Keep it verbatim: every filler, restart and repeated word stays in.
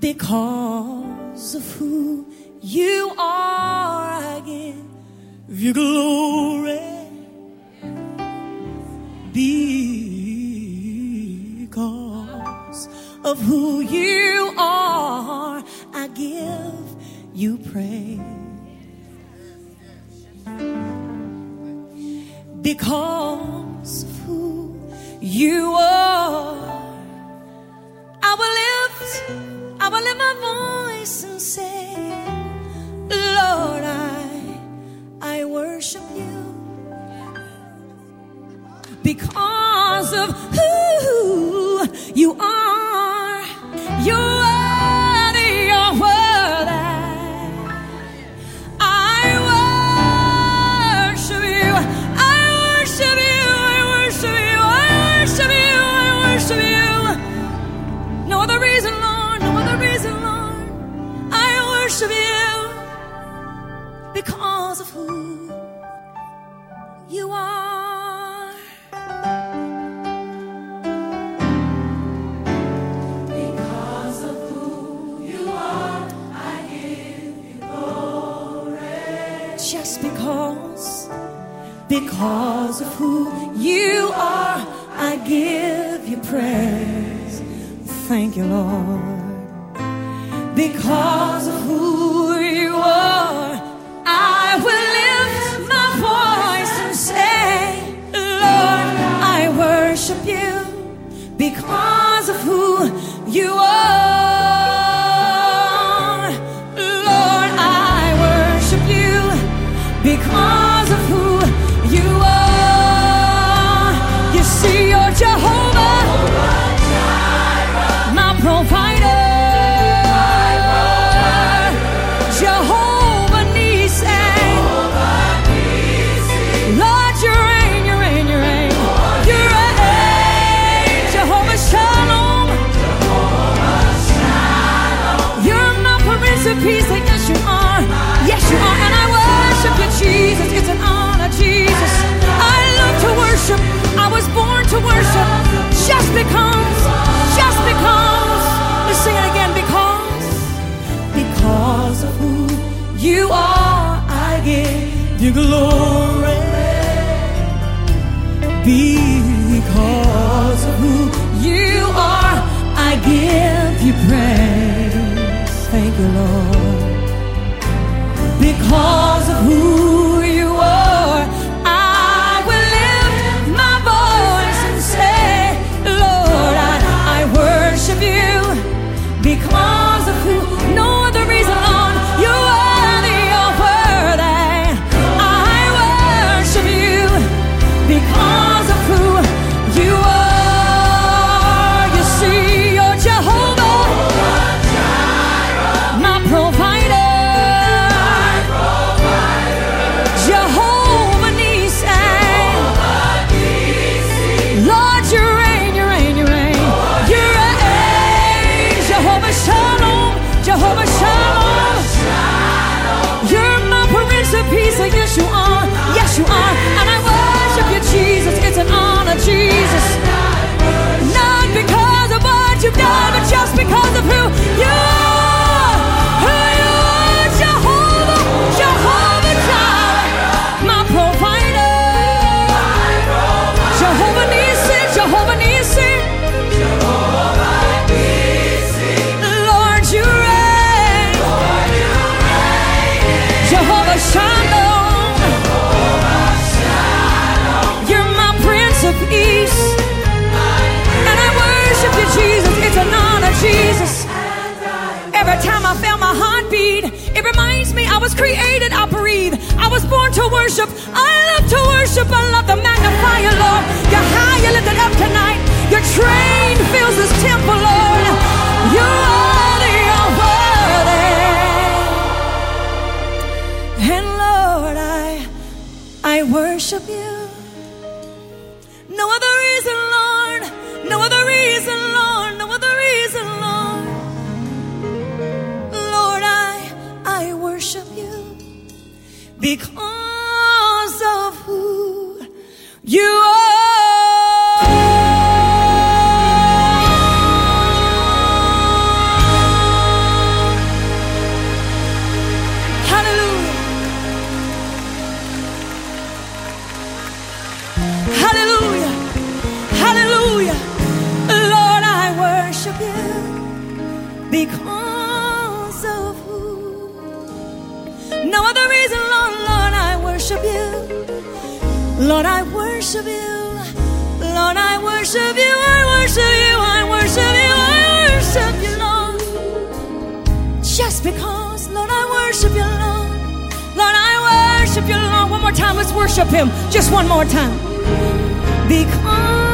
Because of who you are, I give you glory. Because of who you are, I give you praise. Because of who you are, I will lift, I will lift my voice and say, Lord, I, I worship you. Because of who you are, you're worthy, you're worthy. I worship you, I worship you, I worship you, I worship you, I worship you. No other reason, Lord, no other reason, Lord. I worship you because of who you are. Just because, because of who you are, I give you praise. Thank you, Lord. Because of who you are, I will lift my voice and say, Lord, I worship you. Because of who you are. Because of who you are, you see, you're Jehovah, my provider, Jehovah Nissi, Lord, you reign, you reign, you reign, you reign, Jehovah Shalom, you're my Prince of Peace, yes you are, yes you are, and I worship you, Jesus. It's an honor, Jesus. I love to worship. I was born to worship. Just because, just because. Let's sing it again. Because, because of who you are, I give you glory. Because of who you are, I give you praise. Thank you, Lord. Because of who you are, I will lift my voice and say, Lord, I, I worship you. Because of who, no other reason, Lord, you are the worthy. I worship you because of who you are. You see, you're Jehovah, my provider. Jehovah Shalom, you're my Prince of Peace, yes you are, yes you are, and I worship you, Jesus, it's an honor, Jesus, not because of what you've done, but just because of who you are, who you are, Jehovah, Jehovah Jireh, my provider, Jehovah Nissi, Jehovah Nissi, Lord, you Jehovah Shalom, you're my Prince of Peace, and I worship you, Jesus. It's an honor, Jesus. Every time I feel my heart beat, it reminds me I was created, I breathe. I was born to worship. I love to worship. I love to magnify you, Lord. You're high, you're lifted up tonight. Your train fills this temple, Lord. You are the worthy. And Lord, I, I worship you. No other reason, Lord. No other reason, Lord. No other reason, Lord. Lord, I, I worship you because of who you are. worship you. Lord, I worship you, I worship you, I worship you, I worship you, Lord. Just because, Lord, I worship you, Lord. Lord, I worship you, Lord. One more time, let's worship him. Just one more time. Because